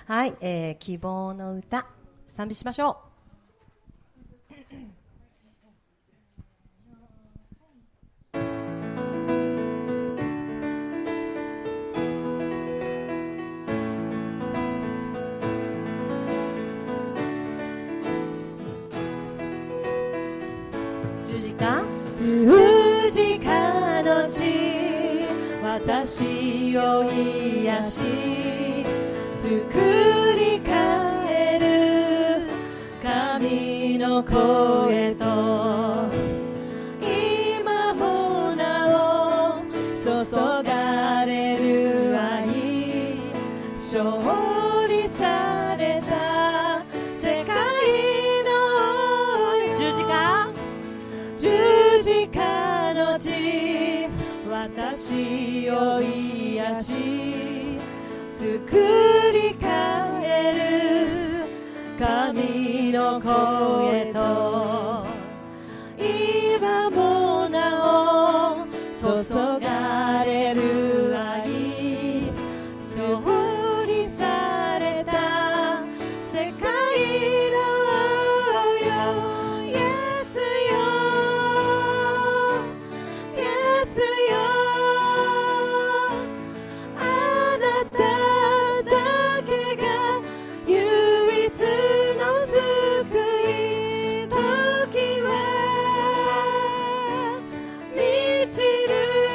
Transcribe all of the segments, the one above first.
はい、希望の歌賛美しましょう。十字架の地、私を癒し作り変える神の声と、今もなお注がれる愛、勝利された世界の十字架の地、私を癒し作り変える神の声と、今もなお注がれる愛、勝利された世界のイエスよ、イエスよ、あなただけが唯一の救い、時は満ちる、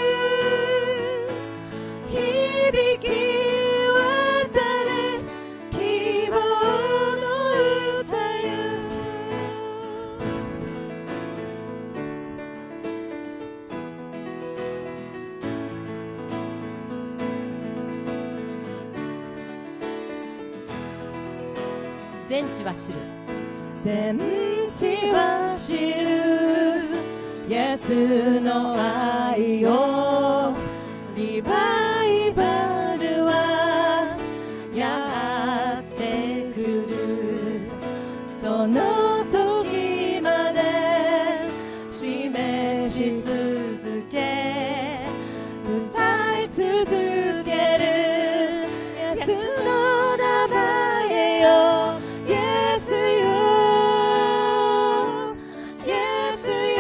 響き渡れ希望の歌よ。全地は知る、全地は知るイエスの愛を、リバイバルはやってくる、その時まで示し続け歌い続けるイエスの名前よ、イエスよ、イエスよ、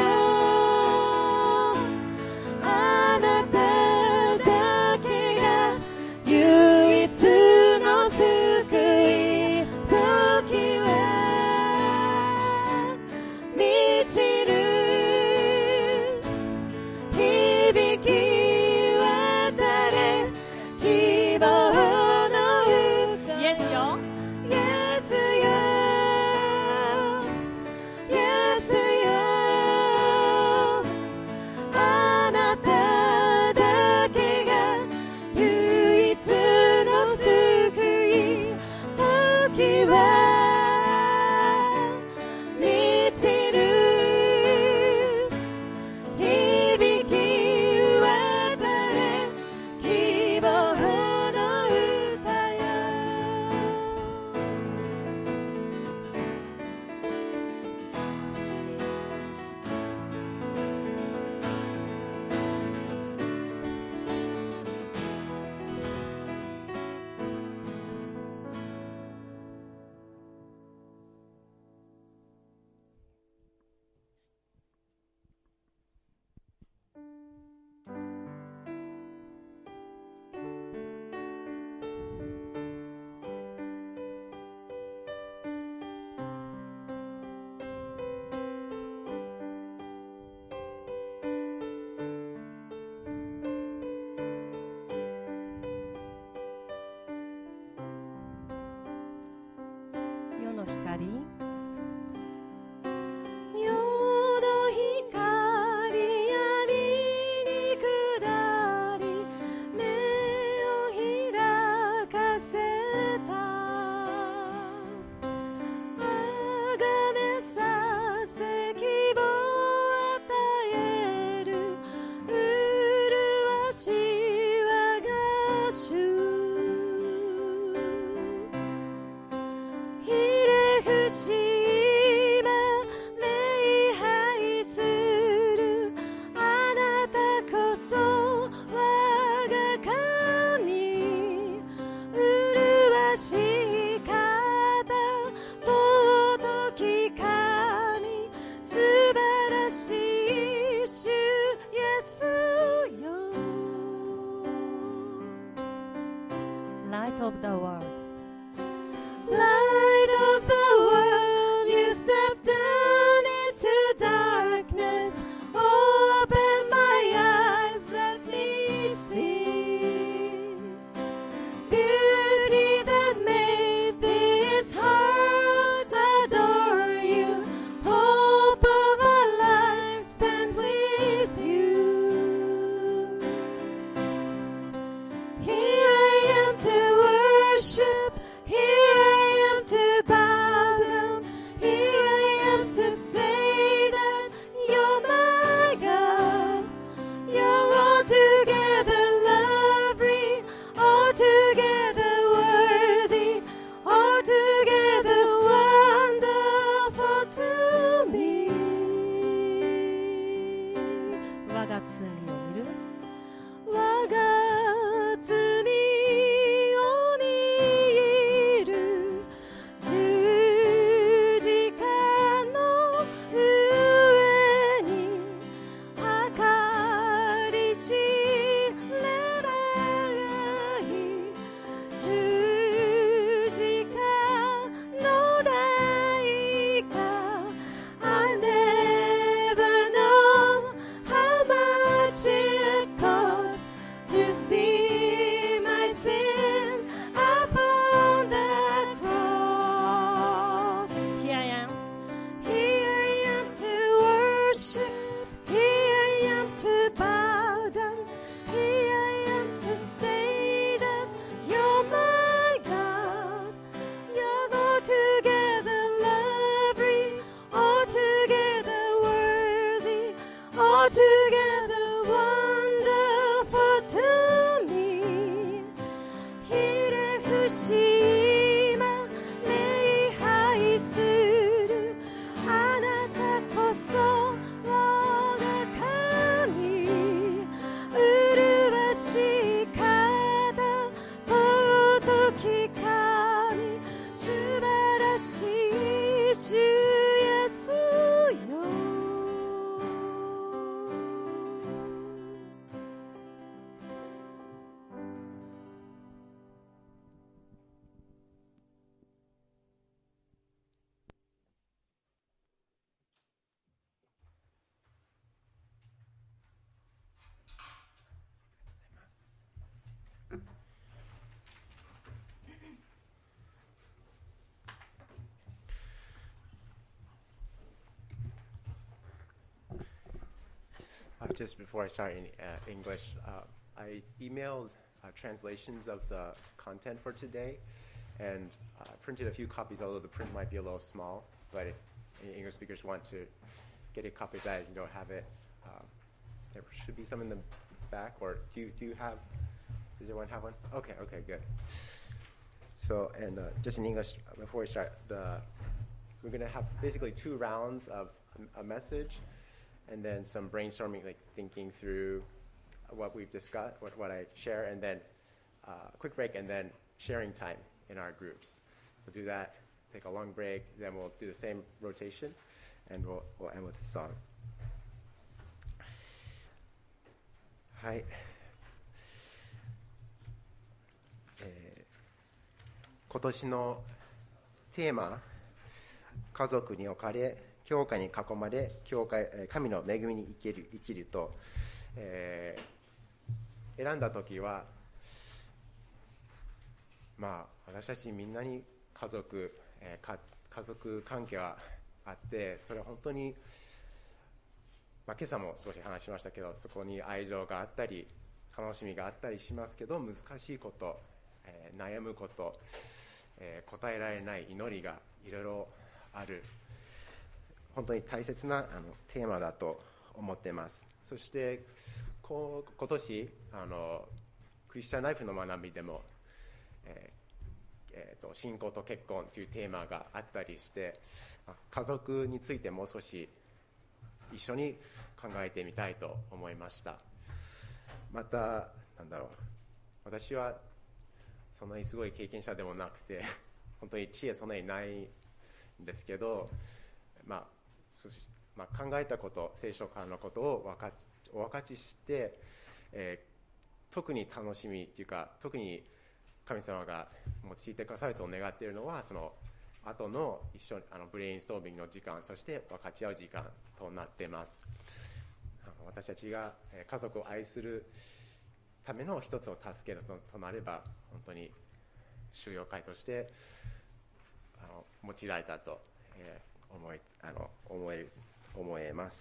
あなただけが唯一の救い、時は満ちる、響き渡れ希望の歌、イエスよ、イエスよ、イエスよ、あなただけが唯一の救い、時は満ちる、響き渡れ希望の歌よ。世の光、世の光闇に下り、目を開かせた、あがめさせ希望与える麗し我が主、ひれ伏し light of the world. Light of the world, you step down into darkness. Open my eyes, let me see beauty that made this heart adore you. Hope of a life spent with you. Here I am to worship. Here I am to bow down. Here I am to say that you're my God. You're altogether lovely, altogether worthy, altogether wonderful to me. 我が罪を見る。我が罪を見る。十字架の上に計り知れない十字架の代価 I never know how much it costs to see my sin upon the cross. Here I am. Here I am to worship. Here I am to bow down. Here I am to say that you're my God. You're altogether lovely, altogether worthy, altogether wonderful to me. ひれ伏し今礼拝する。あなたこそ我が神。麗しい方、尊き神、素晴らしい主イエスよ。 Just before I start in English, I emailed translations of the content for today and printed a few copies, although the print might be a little small. But if any English speakers want to get a copy of that and you don't have it, there should be some in the back. Or do you have? Does everyone have one? Okay, good. So, and just in English, before we start, we're going to have basically 2 rounds of a message, and then some brainstorming, like thinking through what we've discussed, what I share, and then a quick break, and then sharing time in our groups. We'll do that, take a long break, then we'll do the same rotation, and we'll end with a song. はい。今年のテーマ、家族に置かれ、教会に囲まれ、神の恵みに生きると、選んだ時は、私たちみんなに家族関係はあって、それは本当に、今朝も少し話しましたけど、そこに愛情があったり楽しみがあったりしますけど、難しいこと、悩むこと、答えられない祈りがいろいろある、本当に大切なテーマだと思っています。そして今年クリスチャンライフの学びでも、信仰と結婚というテーマがあったりして、家族についてもう少し一緒に考えてみたいと思いました。また私はそんなにすごい経験者でもなくて、本当に知恵そんなにないんですけど、考えたこと、聖書からのことをお分かちして、特に楽しみというか、特に神様が用いてくださると願っているのは、その後の一緒にブレインストーミングの時間、そして分かち合う時間となっています。私たちが家族を愛するための一つの助けとなれば、本当に収容会として用いられたと思えます。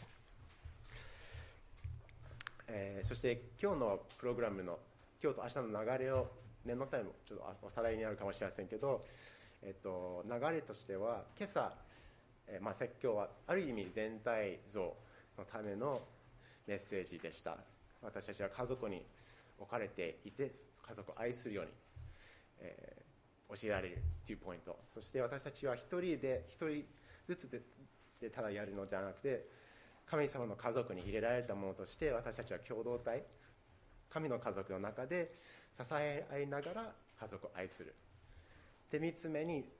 そして今日のプログラムの今日と明日の流れを念のためもちょっとおさらいになるかもしれませんけど、流れとしては今朝、説教はある意味全体像のためのメッセージでした。私たちは家族に置かれていて、家族を愛するように、教えられるというポイント。そして私たちは一人ずつでただやるのじゃなくて、神様の家族に入れられたものとして、私たちは共同体、神の家族の中で支え合いながら家族を愛する。で、3つ目に、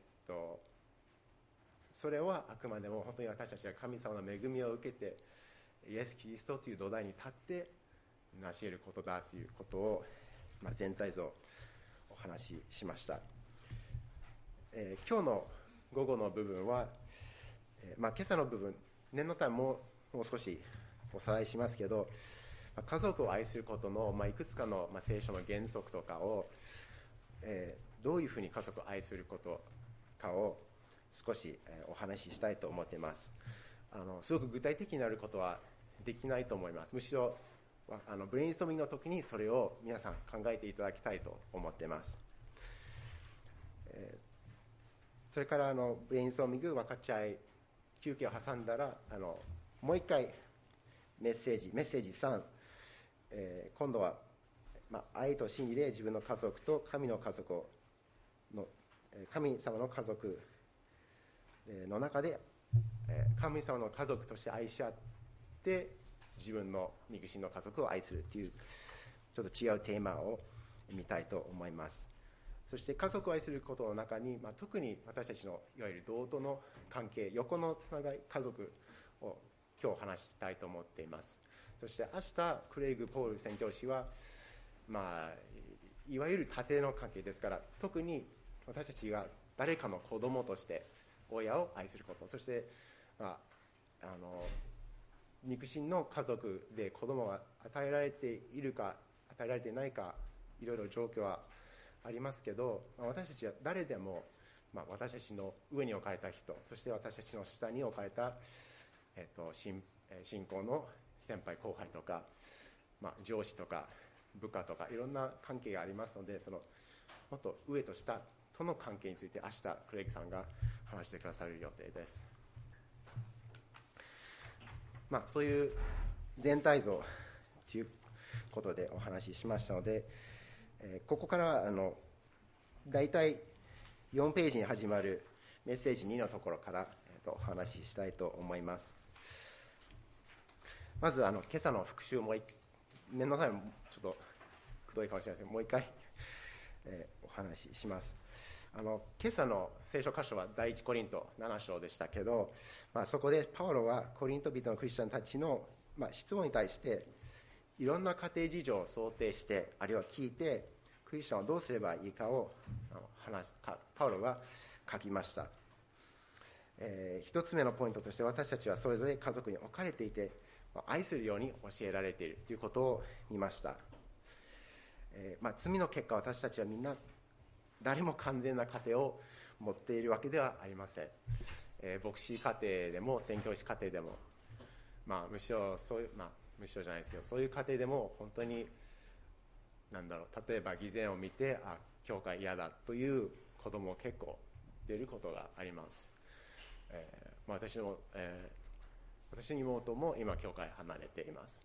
それはあくまでも本当に私たちが神様の恵みを受けて、イエス・キリストという土台に立って成し得ることだということを、全体像お話ししました。今日の午後の部分は、今朝の部分、念のためもう少しおさらいしますけど、家族を愛することの、いくつかの、聖書の原則とかを、どういうふうに家族を愛することかを少し、お話ししたいと思っています。すごく具体的になることはできないと思います。むしろブレインストーミングの時にそれを皆さん考えていただきたいと思っています。それからブレインストーミング分かち合い休憩を挟んだらもう一回メッセージ3、今度は、愛と真理で自分の家族と神様の家族の中で神様の家族として愛し合って自分の肉親の家族を愛するというちょっと違うテーマを見たいと思います。そして家族を愛することの中に、特に私たちのいわゆる同等の関係、横のつながり、家族を今日話したいと思っています。そして明日クレイグ・ポール宣教師は、いわゆる家庭の関係ですから、特に私たちが誰かの子供として親を愛すること、そして、肉親の家族で子供が与えられているか与えられていないか、いろいろ状況はありますけど、私たちは誰でも、私たちの上に置かれた人、そして私たちの下に置かれた、信仰の先輩後輩とか、上司とか部下とかいろんな関係がありますので、そのもっと上と下との関係について明日クレイグさんが話してくださる予定です。そういう全体像ということでお話ししましたので、ここからだいたい4ページに始まるメッセージ2のところから、お話ししたいと思います。まず今朝の復習も念のためちょっとくどいかもしれません。もう一回、お話しします。今朝の聖書箇所は第一コリント7章でしたけど、そこでパウロはコリント人のクリスチャンたちの、質問に対していろんな家庭事情を想定して、あるいは聞いてクリスチャンはどうすればいいかをパウロが書きました。一つ目のポイントとして、私たちはそれぞれ家族に置かれていて愛するように教えられているということを見ました。罪の結果、私たちはみんな誰も完全な家庭を持っているわけではありません。牧師家庭でも宣教師家庭でも、むしろそういう、むしろじゃないですけど、そういう家庭でも本当に例えば偽善を見て教会嫌だという子供も結構出ることがあります。私の妹も今教会離れています。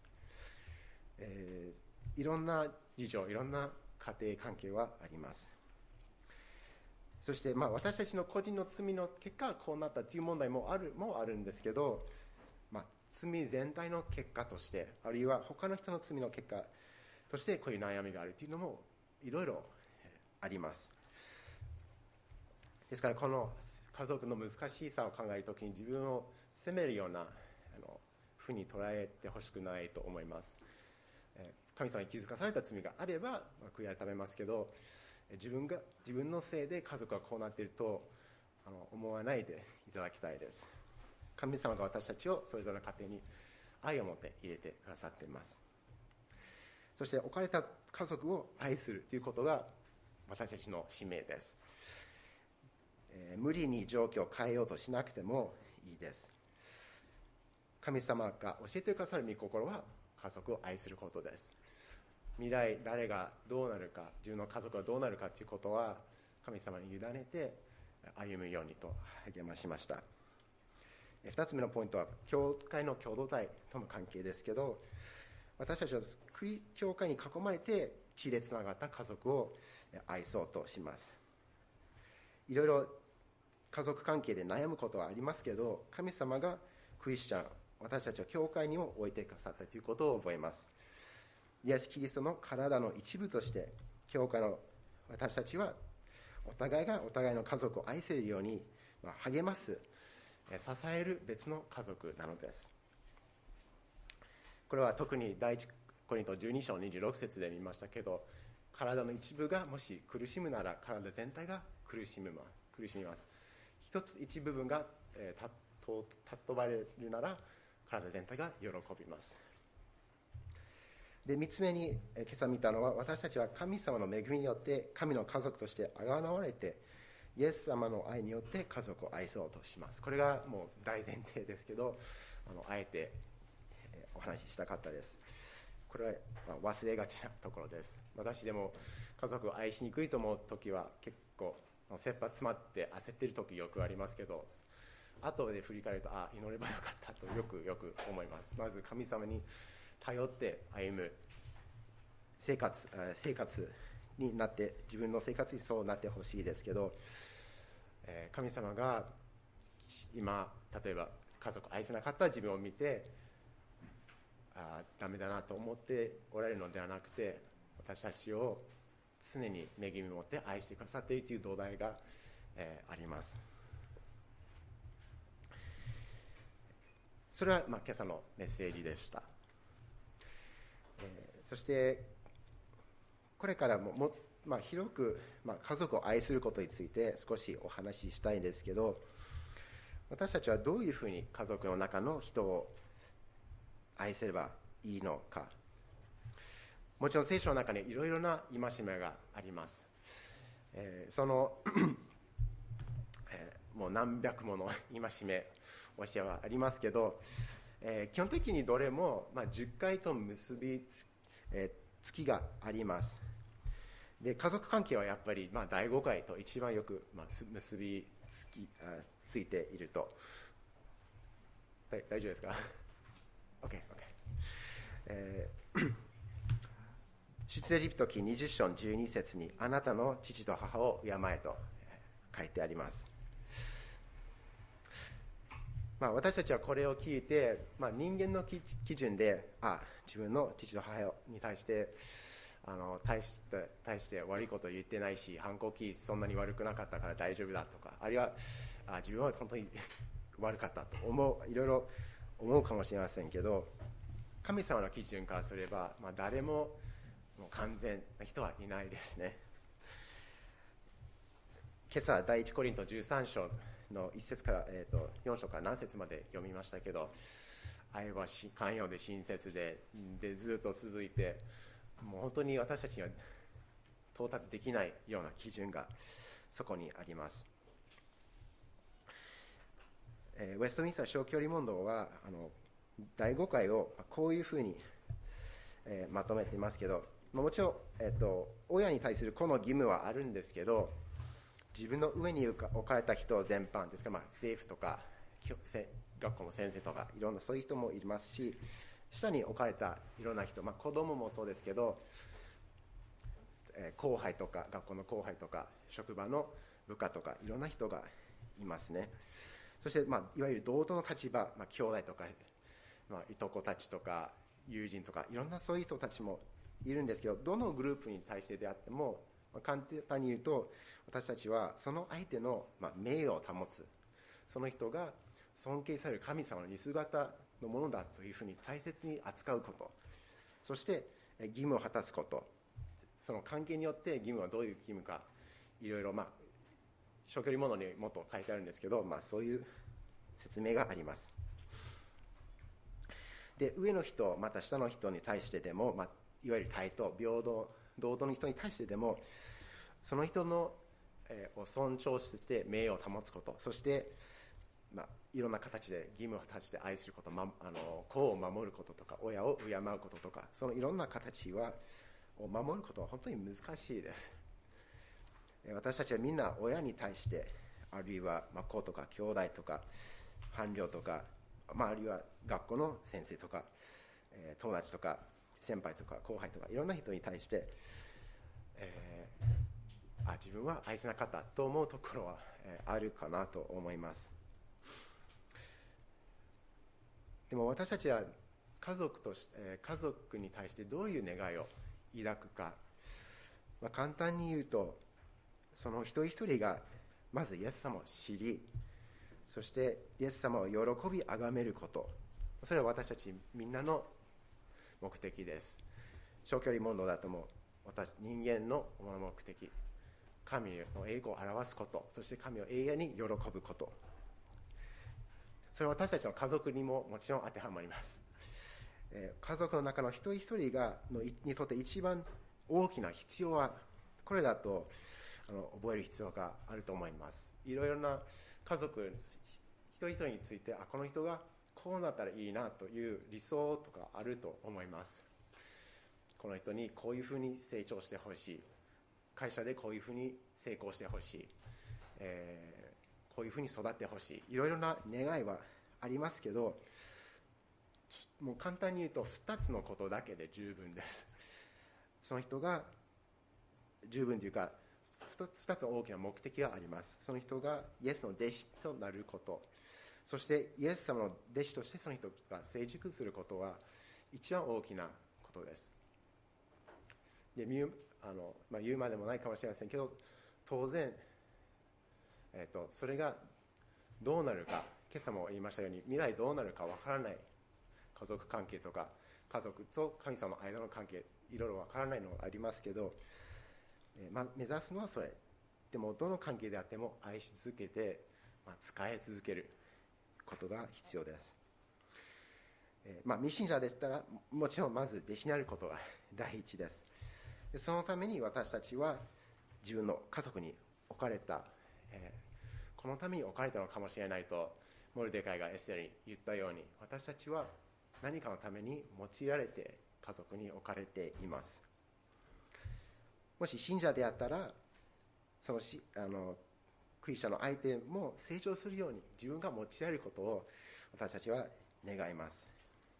いろんな事情、いろんな家庭関係はあります。そして私たちの個人の罪の結果こうなったという問題もあるんですけど、罪全体の結果として、あるいは他の人の罪の結果としてこういう悩みがあるというのもいろいろあります。ですからこの家族の難しさを考えるときに自分を責めるようなふうに捉えてほしくないと思います。神様に気づかされた罪があれば悔い改めますけど、 自分のせいで家族がこうなっていると思わないでいただきたいです。神様が私たちをそれぞれの家庭に愛を持って入れてくださっています。そして置かれた家族を愛するということが私たちの使命です。無理に状況を変えようとしなくてもいいです。神様が教えてくださる御心は家族を愛することです。未来誰がどうなるか、自分の家族がどうなるかということは神様に委ねて歩むようにと励ましました。2つ目のポイントは教会の共同体との関係ですけど、私たちは教会に囲まれて血でつながった家族を愛そうとします。いろいろ家族関係で悩むことはありますけど、神様がクリスチャン、私たちを教会にも置いてくださったということを覚えます。イエス・キリストの体の一部として教会の私たちはお互いがお互いの家族を愛せるように励ます支える別の家族なのです。これは特に第一コリント12章26節で見ましたけど、体の一部がもし苦しむなら体全体が苦しみます。一部分が尊ばれるなら体全体が喜びます。で、3つ目に今朝見たのは、私たちは神様の恵みによって神の家族として贖われて、イエス様の愛によって家族を愛そうとします。これがもう大前提ですけど、あえてお話ししたかったです。これは忘れがちなところです。私でも家族を愛しにくいと思う時は結構切羽詰まって焦っている時よくありますけど、後で振り返ると祈ればよかったとよく思います。まず神様に頼って歩む生活になって、自分の生活にそうなってほしいですけど、神様が今例えば家族を愛せなかった自分を見てダメだなと思っておられるのではなくて、私たちを常に恵みを持って愛してくださっているという土台が、あります。それは、今朝のメッセージでした。そしてこれからも広く、家族を愛することについて少しお話ししたいんですけど、私たちはどういうふうに家族の中の人を愛せればいいのか。もちろん聖書の中にいろいろな戒めがあります。そのもう何百もの戒め教えはありますけど、基本的にどれも、10回と結びつきがあります。で、家族関係はやっぱり、第5回と一番よく、結びついていると。大丈夫ですか？ OK。出エジプト記20章12節に、あなたの父と母を敬えと書いてあります。私たちはこれを聞いて、人間の基準で自分の父と母に対して大して悪いことを言ってないし、反抗期そんなに悪くなかったから大丈夫だとか、あるいは自分は本当に悪かったといろいろ思うかもしれませんけど、神様の基準からすれば、誰も完全な人はいないですね。今朝第一コリント13章の1節から4章から何節まで読みましたけど、愛は寛容で親切でずっと続いて、もう本当に私たちには到達できないような基準がそこにあります。ウェストミンスター小距離問答は第5回をこういうふうにまとめていますけど、もちろん、親に対するこの義務はあるんですけど、自分の上に置かれた人全般ですから、政府とか学校の先生とかいろんなそういう人もいますし、下に置かれたいろんな人、子供もそうですけど、後輩とか学校の後輩とか職場の部下とかいろんな人がいますね。そして、いわゆる同等の立場、兄弟とか、いとこたちとか友人とかいろんなそういう人たちもいるんですけど、どのグループに対してであっても、簡単に言うと、私たちはその相手の名誉を保つ、その人が尊敬される神様の似姿のものだというふうに大切に扱うこと、そして義務を果たすこと、 その関係によって義務はどういう義務かいろいろ、長距離ものにもっと書いてあるんですけど、そういう説明があります。で、上の人また下の人に対してでも、いわゆる対等、平等、同等の人に対してでも、その人の、を尊重して名誉を保つこと、そして、いろんな形で義務を果たして愛すること、子を守ることとか親を敬うこととか、そのいろんな形を守ることは本当に難しいです。私たちはみんな親に対して、あるいは子とか兄弟とか伴侶とか、あるいは学校の先生とか、友達とか先輩とか後輩とかいろんな人に対して、自分は愛せなかったと思うところは、あるかなと思います。でも私たちは家族に対してどういう願いを抱くか、簡単に言うと、その一人一人がまずイエス様を知り、そしてイエス様を喜び崇めること、それは私たちみんなの目的です。長距離問答だとも人間の目的、神の栄光を表すこと、そして神を永遠に喜ぶこと、それは私たちの家族にももちろん当てはまります。家族の中の一人一人にとって一番大きな必要はこれだと覚える必要があると思います。いろいろな家族一人一人について、この人がこうなったらいいなという理想とかあると思います。この人にこういうふうに成長してほしい、会社でこういうふうに成功してほしい、こういうふうに育ってほしい、いろいろな願いはありますけど、もう簡単に言うと2つのことだけで十分です。その人が十分というか、2つの大きな目的があります。その人がイエスの弟子となること、そしてイエス様の弟子としてその人が成熟することは一番大きなことです。で言うまでもないかもしれませんけど、当然、それがどうなるか、今朝も言いましたように、未来どうなるかわからない家族関係とか、家族と神様の間の関係、いろいろわからないのがありますけど、目指すのはそれ。でもどの関係であっても愛し続けて、使い続けることが必要です。未信者でしたらもちろんまず弟子になることが第一です。でそのために私たちは自分の家族に置かれた、このために置かれたのかもしれないとモルデカイがエステルに言ったように、私たちは何かのために用いられて家族に置かれています。もし信者であったら、そのクリスチャンの相手も成長するように自分が用いられることを私たちは願います。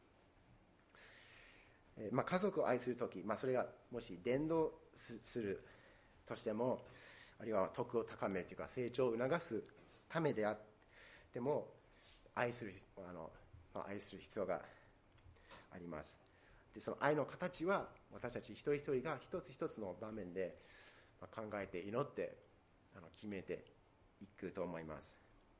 家族を愛するとき、それがもし伝道するとしても、あるいは徳を高めるというか成長を促すためであっても、愛する必要があります。でその愛の形は私たち一人一人が一つ一つの場面で考えて祈って決めていくと思います。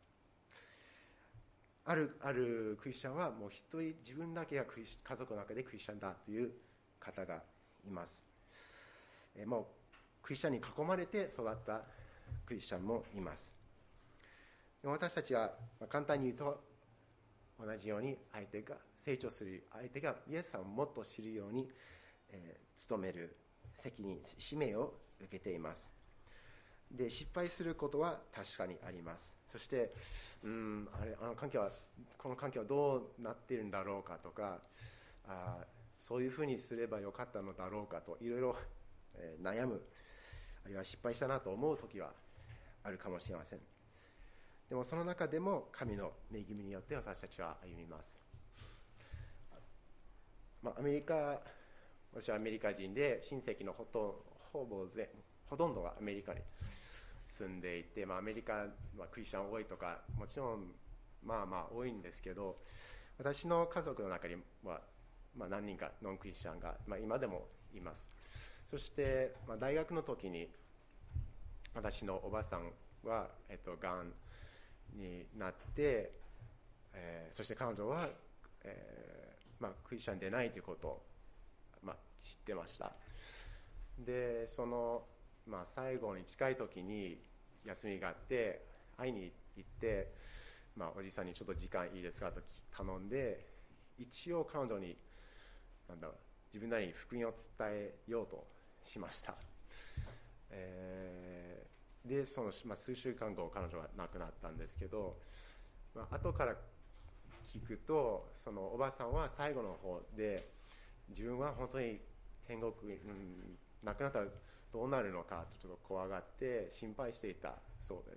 あるクリスチャンはもう一人自分だけが家族の中でクリスチャンだという方がいます。もうクリスチャンに囲まれて育ったクリスチャンもいます。私たちは簡単に言うと、同じように相手が成長する、相手がイエス様をもっと知るように、努める責任、使命を受けています。で失敗することは確かにあります。そしてこの関係はどうなっているんだろうかとか、そういうふうにすればよかったのだろうかといろいろ悩む、あるいは失敗したなと思う時はあるかもしれません。でもその中でも神の恵みによって私たちは歩みます。私はアメリカ人で、親戚のほとんどがアメリカに住んでいて、アメリカはクリスチャン多いとかもちろん多いんですけど、私の家族の中には、何人かノンクリスチャンが、今でもいます。そして、大学の時に私のおばさんは、がんになって、そして彼女は、クリスチャンでないということを、知ってました。 でその、最後に近い時に休みがあって会いに行って、おじさんにちょっと時間いいですかと頼んで、一応彼女に自分なりに福音を伝えようとしました。でその、数週間後彼女は亡くなったんですけど、後から聞くとそのおばさんは最後の方で自分は本当に天国、亡くなったらどうなるのかとちょっと怖がって心配していたそうです。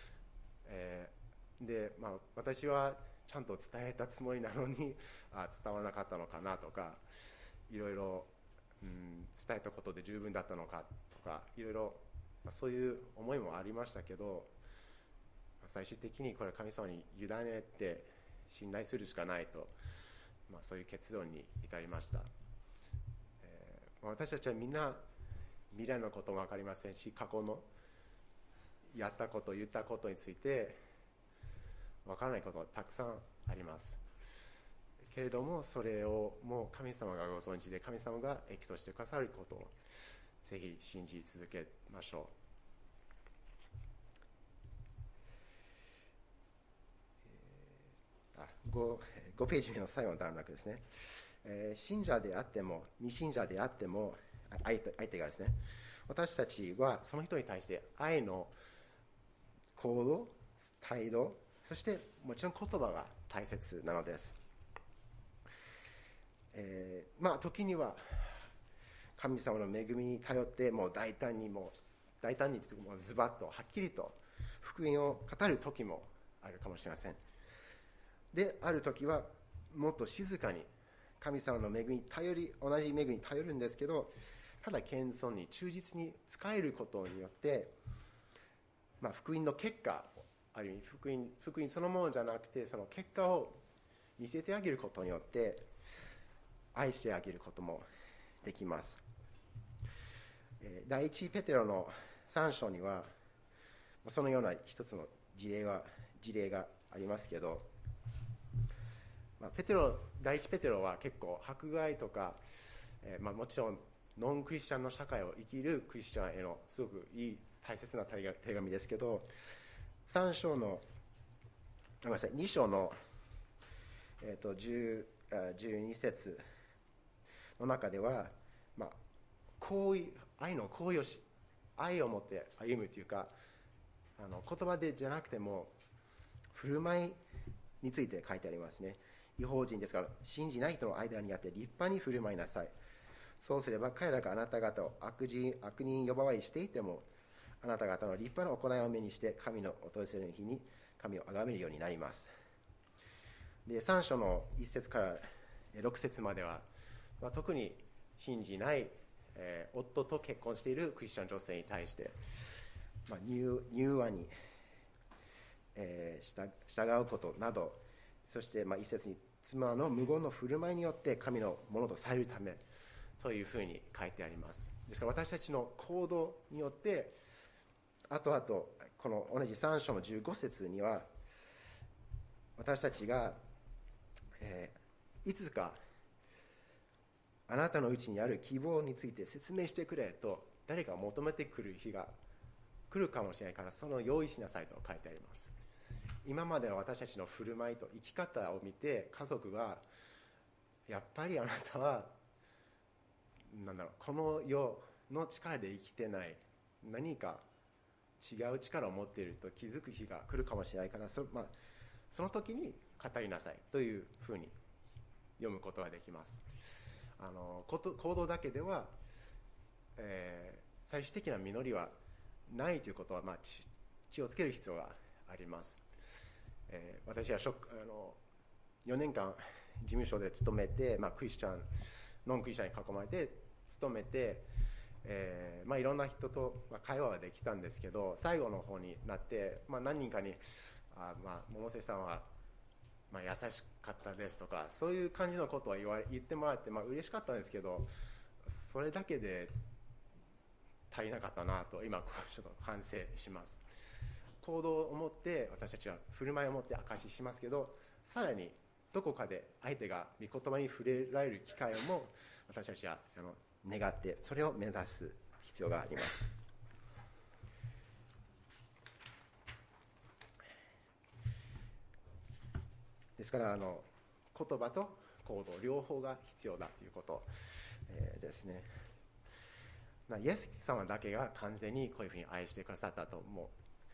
で、私はちゃんと伝えたつもりなのに伝わらなかったのかなとか、いろいろ、伝えたことで十分だったのかとか、いろいろ、そういう思いもありましたけど、最終的にこれ神様に委ねて信頼するしかないと、そういう結論に至りました。私たちはみんな未来のことも分かりませんし、過去のやったこと言ったことについて分からないことがたくさんありますけれども、それをもう神様がご存知で、神様が益としてくださることをぜひ信じ続けましょう。5ページ目の最後の段落ですね。信者であっても未信者であっても相手がですね、私たちはその人に対して愛の行動、態度、そしてもちろん言葉が大切なのです。時には神様の恵みに頼ってもう大胆にもうズバッとはっきりと福音を語る時もあるかもしれません。である時はもっと静かに神様の恵みに同じ恵みに頼るんですけど、ただ謙遜に忠実に仕えることによって、福音の結果、ある意味福音そのものじゃなくてその結果を見せてあげることによって愛してあげることもできます。第一ペテロの3章にはそのような一つの事例がありますけど、第一ペテロは結構迫害とか、もちろんノンクリスチャンの社会を生きるクリスチャンへのすごくいい大切な手紙ですけど、2章の12節の中では、愛を持って歩むというか、言葉でじゃなくても振る舞いについて書いてありますね。異邦人ですから信じない人の間にあって立派に振る舞いなさい。そうすれば彼らがあなた方を悪人呼ばわりしていても、あなた方の立派な行いを目にして神の訪れる日に神を崇めるようになります。で3章の1節から6節までは、特に信じない、夫と結婚しているクリスチャン女性に対して、柔和に、従うことなど、そして一節に妻の無言の振る舞いによって神のものとされるためというふうに書いてあります。ですから私たちの行動によって後々この同じ3章の15節には、私たちが、いつかあなたのうちにある希望について説明してくれと誰か求めてくる日が来るかもしれないから、その用意しなさいと書いてあります。今までの私たちの振る舞いと生き方を見て、家族がやっぱりあなたはこの世の力で生きてない、何か違う力を持っていると気づく日が来るかもしれないから、その時に語りなさいというふうに読むことができます。行動だけでは、最終的な実りはないということは、気をつける必要があります。私は4年間事務所で勤めて、クリスチャンノンクリスチャンに囲まれて勤めて、いろんな人と会話ができたんですけど、最後の方になって、何人かに百瀬さんは優しかったですとか、そういう感じのことを言ってもらって、嬉しかったんですけど、それだけで足りなかったなと今ちょっと反省します。行動を持って私たちは振る舞いを持って証ししますけど、さらにどこかで相手が御言葉に触れられる機会をも私たちは願ってそれを目指す必要があります。ですから言葉と行動両方が必要だということ、ですね。イエス様だけが完全にこういうふうに愛してくださったとも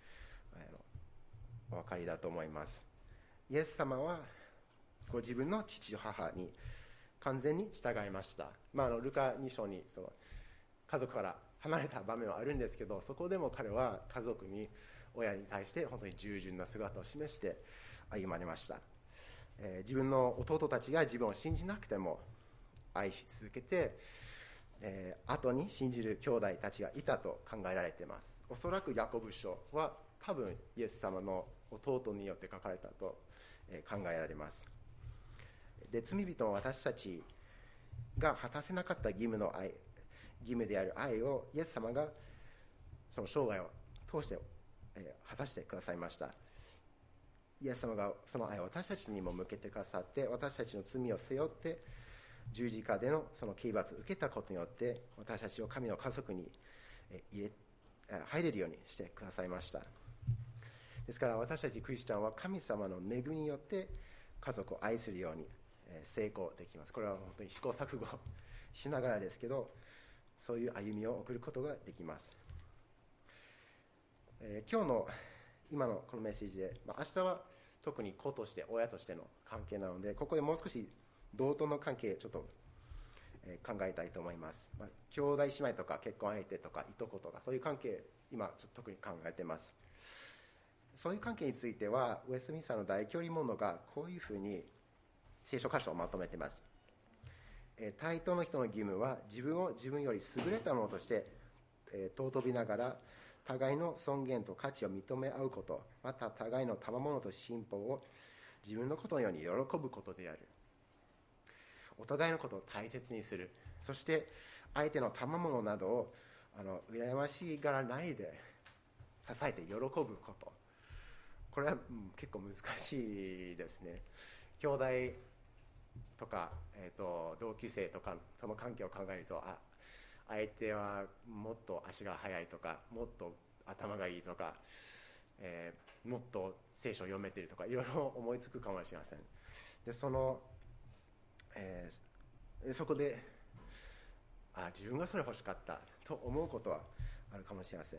お分かりだと思います。イエス様はご自分の父と母に完全に従いました。ルカ2章にその家族から離れた場面はあるんですけど、そこでも彼は家族に親に対して本当に従順な姿を示して歩まれました。自分の弟たちが自分を信じなくても愛し続けて、後に信じる兄弟たちがいたと考えられています。おそらくヤコブ書は多分イエス様の弟によって書かれたと考えられます。で、罪人の私たちが果たせなかった義務である愛をイエス様がその生涯を通して果たしてくださいました。イエス様がその愛を私たちにも向けてくださって、私たちの罪を背負って十字架でのその刑罰を受けたことによって私たちを神の家族に入れるようにしてくださいました。ですから私たちクリスチャンは神様の恵みによって家族を愛するように成功できます。これは本当に試行錯誤しながらですけど、そういう歩みを送ることができます。今日の今のこのメッセージで、明日は特に子として親としての関係なので、ここでもう少し同等の関係ちょっと考えたいと思います。兄弟姉妹とか結婚相手とかいとことか、そういう関係今ちょっと特に考えています。そういう関係についてはウェストミンスターの大教理問答がこういうふうに聖書箇所をまとめています。対等の人の義務は自分を自分より優れたものとして尊びながら互いの尊厳と価値を認め合うこと、また互いの賜物と信奉を自分のことのように喜ぶことである。お互いのことを大切にする、そして相手の賜物などを羨ましがらないで支えて喜ぶこと、これは結構難しいですね。兄弟とか、同級生とかその関係を考えると、相手はもっと足が速いとか、もっと頭がいいとか、もっと聖書を読めているとか、いろいろ思いつくかもしれません。でそこで自分がそれ欲しかったと思うことはあるかもしれません。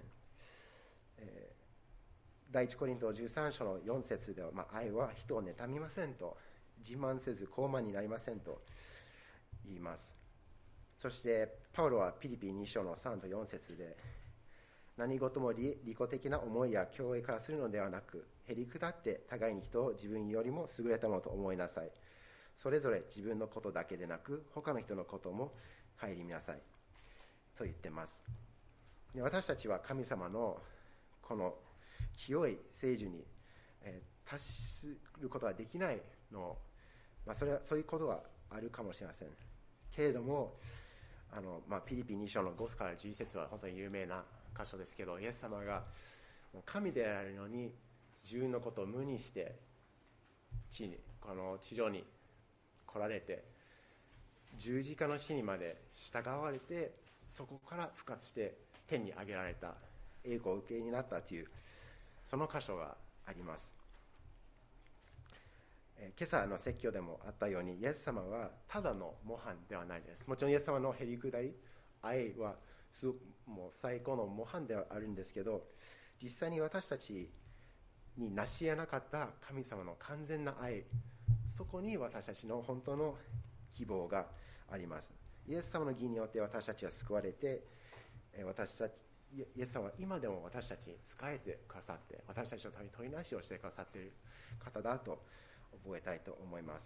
第一コリント13章の4節では、愛は人を妬みませんと、自慢せず高慢になりませんと言います。そしてパウロはピリピ2章の3と4節で、何事も利己的な思いや共栄からするのではなく、へりくだって互いに人を自分よりも優れたものと思いなさい。それぞれ自分のことだけでなく他の人のことも顧みなさいと言っています。で、私たちは神様のこの清い聖樹に達することができないの、そういうことはあるかもしれませんけれども、ピリピ2章の5から11節は本当に有名な箇所ですけど、イエス様が神であるのに自分のことを無にしてこの地上に来られて、十字架の死にまで従われて、そこから復活して天に上げられた、栄光を受けになったというその箇所があります。今朝の説教でもあったように、イエス様はただの模範ではないです。もちろんイエス様のへりくだり、愛はもう最高の模範ではあるんですけど、実際に私たちに成し得なかった神様の完全な愛、そこに私たちの本当の希望があります。イエス様の義によって私たちは救われて、イエス様は今でも私たちに仕えてくださって、私たちのために取りなしをしてくださっている方だと覚えたいと思います。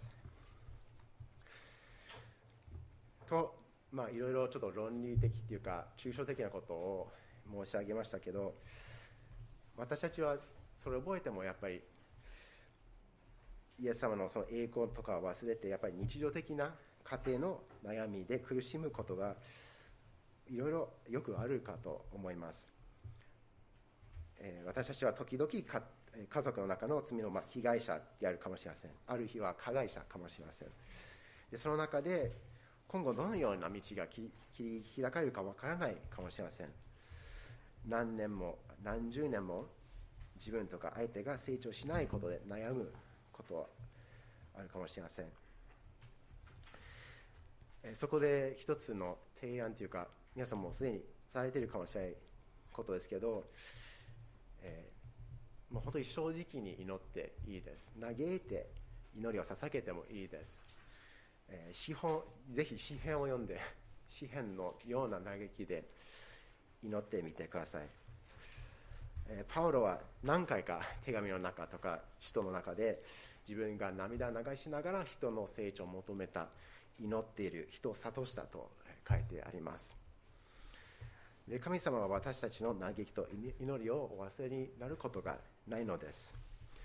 と、いろいろちょっと論理的というか抽象的なことを申し上げましたけど、私たちはそれを覚えてもやっぱりイエス様のその栄光とかを忘れて、やっぱり日常的な家庭の悩みで苦しむことがいろいろよくあるかと思います。私たちは時々家族の中の罪の被害者であるかもしれません。ある日は加害者かもしれません。で、その中で今後どのような道が切り開かれるかわからないかもしれません。何年も何十年も自分とか相手が成長しないことで悩むことはあるかもしれません。そこで一つの提案というか、皆さんもすでにされているかもしれないことですけど、もう本当に正直に祈っていいです。嘆いて祈りを捧げてもいいです。ぜひ詩篇を読んで、詩篇のような嘆きで祈ってみてください。パウロは何回か手紙の中とか使徒の中で、自分が涙を流しながら人の成長を求めた、祈っている人を諭したと書いてあります。で、神様は私たちの嘆きと祈りをお忘れになることがないのです。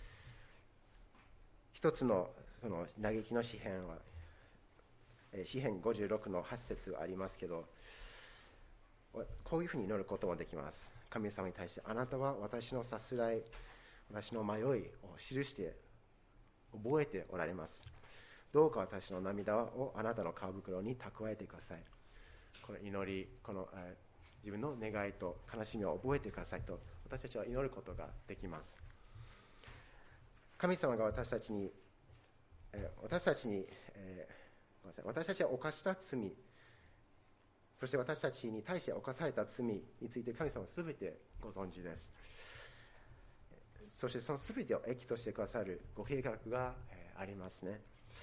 一つのその嘆きの詩篇は、詩篇56の8節がありますけど、こういうふうに祈ることもできます。神様に対して、あなたは私のさすらい、私の迷いを記して覚えておられます。どうか私の涙をあなたの顔袋に蓄えてください。この祈り、自分の願いと悲しみを覚えてくださいと、私たちは祈ることができます。神様が私たちが犯した罪、そして私たちに対して犯された罪について神様はすべてご存知です。そしてそのすべてを益としてくださるご計画がありますね。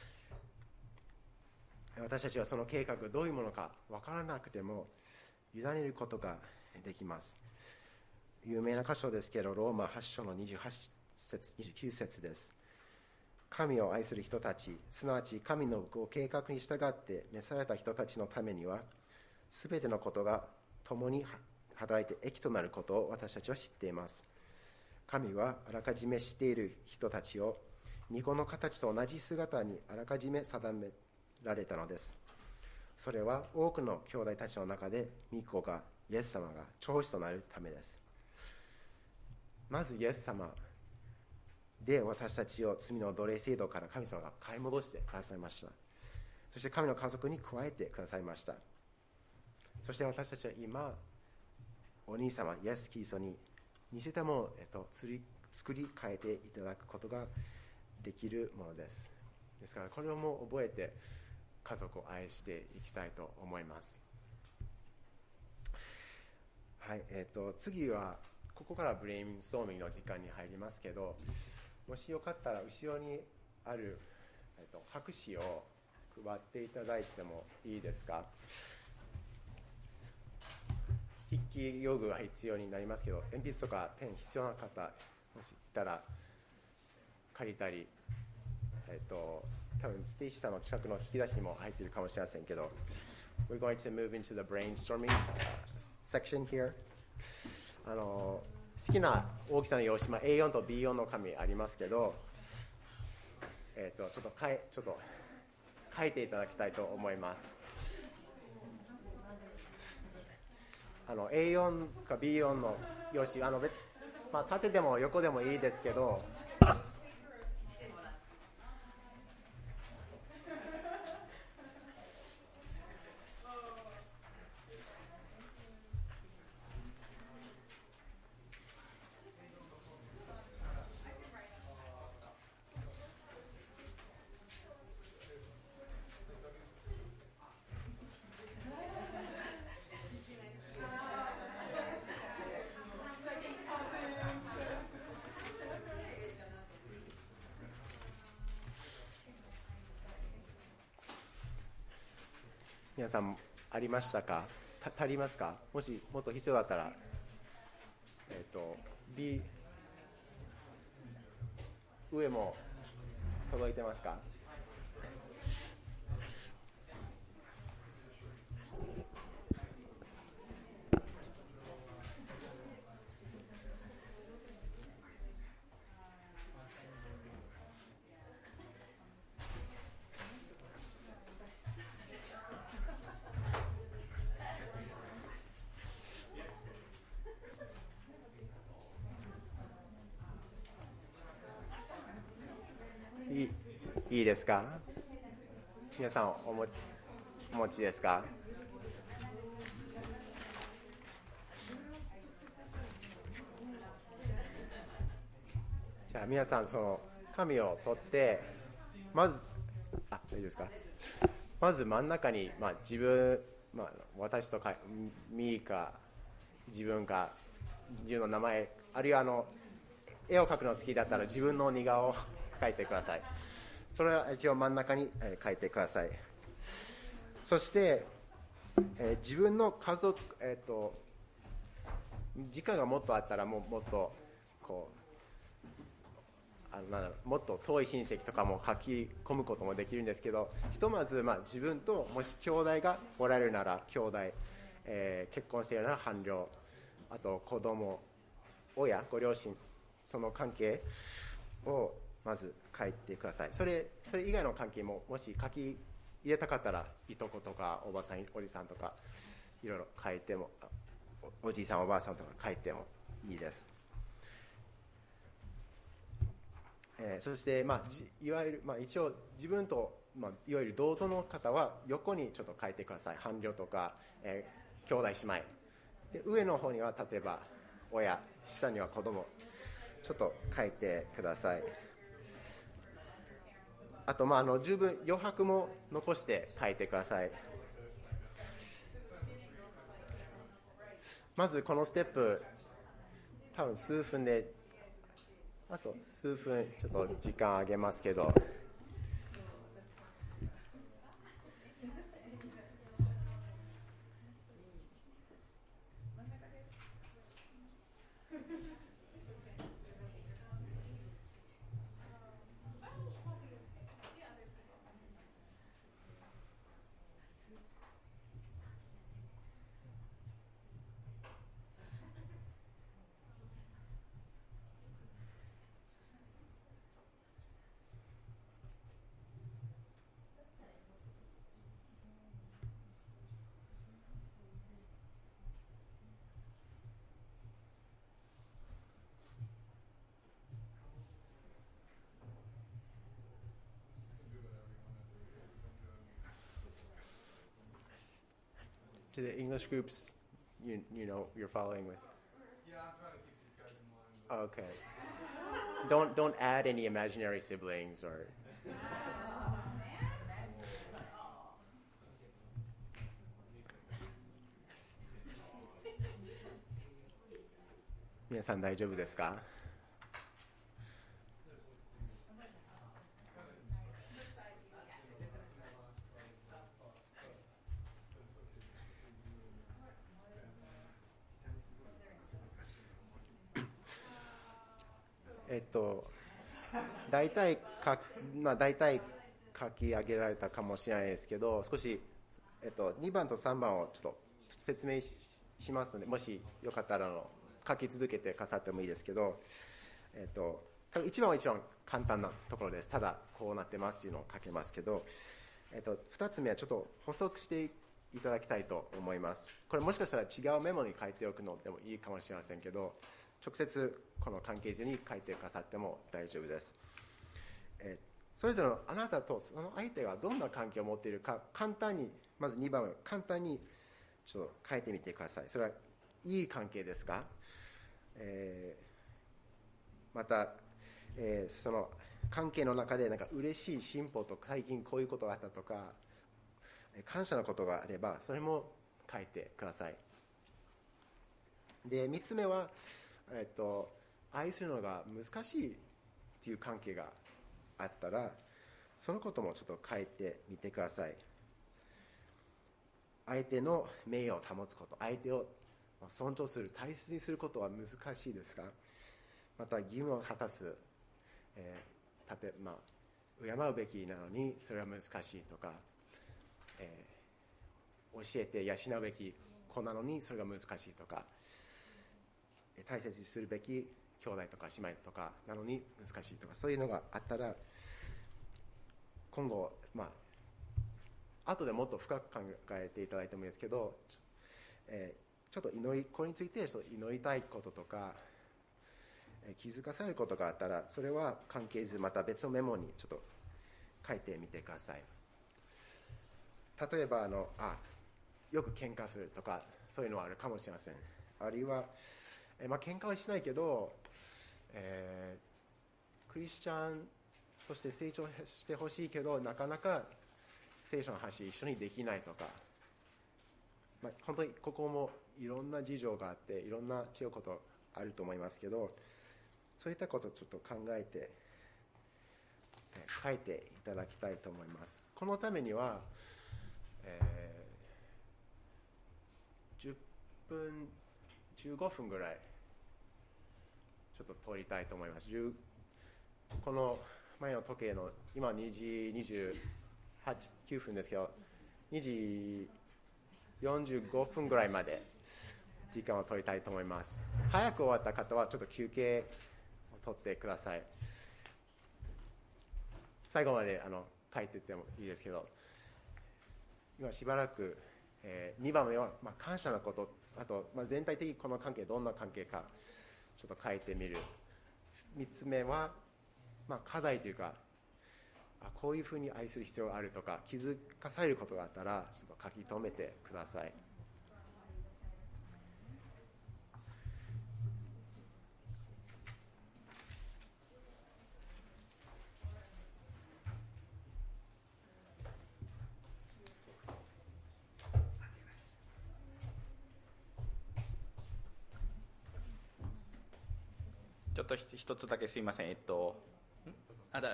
私たちはその計画どういうものか分からなくても委ねることができます。有名な箇所ですけど、ローマ8章の28節29節です。神を愛する人たち、すなわち神のご計画に従って召された人たちのためには、すべてのことが共に働いて益となることを私たちは知っています。神はあらかじめ知っている人たちを御子の形と同じ姿にあらかじめ定められたのです。それは多くの兄弟たちの中で御子がイエス様が長子となるためです。まずイエス様で私たちを罪の奴隷制度から神様が買い戻してくださいました。そして神の家族に加えてくださいました。そして私たちは今、お兄様イエス・キリストに似せたものを、作り変えていただくことができるものです。ですからこれをもう覚えて家族を愛していきたいと思います。はい、次はここからブレインストーミングの時間に入りますけど、もしよかったら後ろにある、白紙を配っていただいてもいいですか。筆記用具が必要になりますけど、鉛筆とかペン必要な方もしいたら借りたり、多分ステイシーさんの近くの引き出しにも入っているかもしれませんけど、 We're going to move into the brainstorming section here. 好きな大きさの用紙、A4 と B4 の紙ありますけど、ちょっと書いていただきたいと思います。A4 か B4 の用紙、縦でも横でもいいですけど、皆さんありましたか？足りますか？もしもっと必要だったら、B 上も届いてますか？いいですか？皆さんお持ちですか？じゃあ皆さんその紙を取ってまず大丈夫ですか？まず真ん中に、自分、私とかミーか自分の名前、あるいは絵を描くの好きだったら自分の似顔を描いてください。それは一応真ん中に描いてください。そして、自分の家族、時間がもっとあったらもっとこうもっと遠い親戚とかも書き込むこともできるんですけど、ひとまず自分ともし兄弟がおられるなら兄弟、結婚しているなら伴侶、あと子供、親、ご両親、その関係をまず書いてください。それ以外の関係ももし書き入れたかったらいとことかおばさんおじさんとかいろいろ書いても、おじいさんおばあさんとか書いてもいいです。そして、いわゆる、一応自分と、いわゆる同等の方は横にちょっと書いてください。伴侶とか、兄弟姉妹で、上の方には例えば親、下には子供、ちょっと書いてください。あと、十分余白も残して書いてください。まずこのステップ、多分数分で、あと数分ちょっと時間あげますけど、To the English groups, you know you're following with. Yeah, I'm trying to keep these guys in line. Okay. Don't add any imaginary siblings or. 皆さん大丈夫ですか？大体書き上げられたかもしれないですけど、少し、2番と3番をちょっと説明しますので、もしよかったら書き続けて飾ってもいいですけど、多分1番は一番簡単なところです。ただこうなってますっていうのを書けますけど、2つ目はちょっと補足していただきたいと思います。これもしかしたら違うメモに書いておくのでもいいかもしれませんけど、直接この関係図に書いてくださっても大丈夫です。それぞれのあなたとその相手がどんな関係を持っているか、簡単に、まず2番は簡単にちょっと書いてみてください。それはいい関係ですか？また、その関係の中で嬉しい進歩とか、最近こういうことがあったとか、感謝のことがあればそれも書いてください。で、3つ目は、愛するのが難しいっていう関係があったら、そのこともちょっと書いてみてください。相手の名誉を保つこと、相手を尊重する、大切にすることは難しいですか？また義務を果たす、敬うべきなのにそれは難しいとか、教えて養うべき子なのにそれが難しいとか、大切にするべき兄弟とか姉妹とかなのに難しいとか、そういうのがあったら、今後、後でもっと深く考えていただいてもいいですけど、ちょっとこれについてちょっと祈りたいこととか、気づかされることがあったら、それは関係図また別のメモにちょっと書いてみてください。 例えばよく喧嘩するとかそういうのはあるかもしれません。あるいは、喧嘩はしないけど、クリスチャンとして成長してほしいけどなかなか聖書の話一緒にできないとか、本当にここもいろんな事情があっていろんな違うことあると思いますけど、そういったことをちょっと考えて書いていただきたいと思います。このためには、10分15分ぐらいちょっと取りたいと思います。この前の時計の今2時9分ですけど、2時45分ぐらいまで時間を取りたいと思います。早く終わった方はちょっと休憩を取ってください。最後まで書いていってもいいですけど、今しばらく、2番目は、感謝のこと、あと、全体的にこの関係どんな関係かちょっと書いてみる。3つ目は、課題というか、こういうふうに愛する必要があるとか気づかされることがあったらちょっと書き留めてください。 ちょっと一つだけすいません。